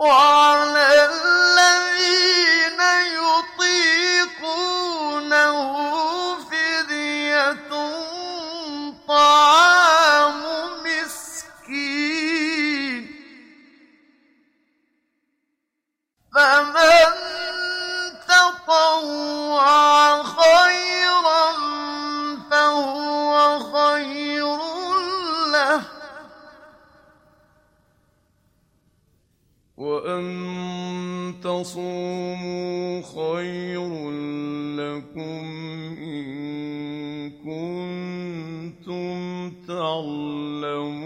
وعلى الذين يطيقونه فدية طعام مسكين فمن تطوع خيرا فهو خير له وأن تصوموا خير لكم إن كنتم تعلمون